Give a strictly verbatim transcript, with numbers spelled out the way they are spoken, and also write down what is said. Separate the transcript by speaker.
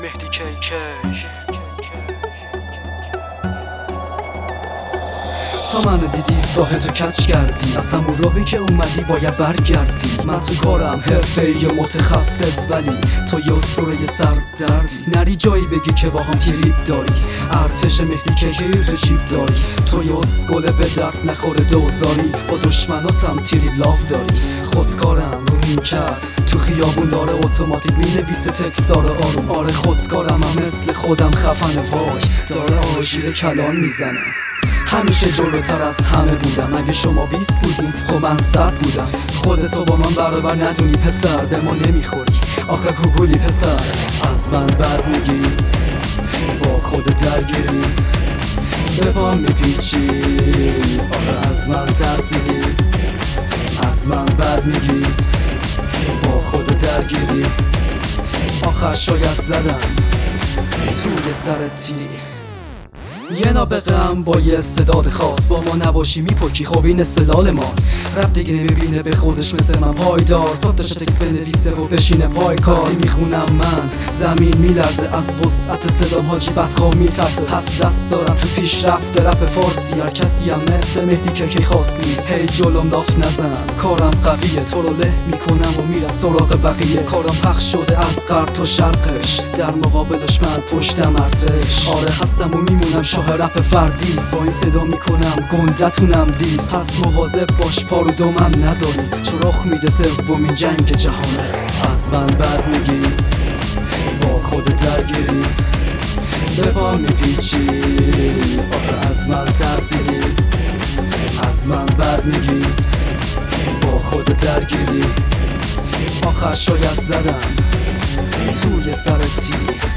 Speaker 1: مهدی کی کی.
Speaker 2: تا منو دیدی راه تو کچ کردی، از همون راهی که اومدی باید برگردی. من تو کارم حرفه‌ای متخصص، ولی تو یه اسطوره سردردی. نری جایی بگی که با هم تریپ داری، ارتش مهدی کی کی تو چیپ داری. تو یه اسکل به درد نخوره دوزاری، با دشمناتم تریپ لاف داری. خودکارم رو نیمکت تو خیابون داره اتوماتیک مینویسه تکسار آروم. آره خودکارم هم مثل خودم خفن وای، داره آژیر کلان میزنه. همیشه جلوتر از همه بودم، اگه شما بیست بودین خب من صد بودم. خودتو با من برابر ندونی پسر، به ما نمیخوری آخه گوگولی پسر. از من بر میگی با خود درگیری، به پا میپیچی آخه از من ترسیدی. از من بر میگی با خود درگیری، آخر شاید زدم توی سرت تیری. یه نابغه‌ام با یه استعداد خاص، با ما نباشی میپکی خب این استدلال ماست. رپ دیگه نمیبینه به خودش مثل من پایدار، صدش تکس بنویسه و بشینه پای کار. وقتی میخونم من زمین میلرزه، از وسعت صدام حاجی بدخواه میترسه. پس دست دارم تو پیشرفت رپ فارسی، هر کسی هم مثل مهدی کی کی خواستی. هی جلوم لاف نزن، کارم قویه، تو رو له میکنم و میرم سراغ بقیه. کارم پخش شده از غرب تا شرقش، در مقابل دشمن پشتم ارتش. آره هستم و میمونم شاه رپ فردیست، با این صدا میکنم گندتونم دیست. پس مواظب باش پارو دومم نذاری، چون رخ میده سومین جنگ جهانه. از من بر میگی با خود درگیری، به پا میپیچی آخه از من ترسیدی. از من بر میگی با خود درگیری، آخر شاید زدم توی سر تیری.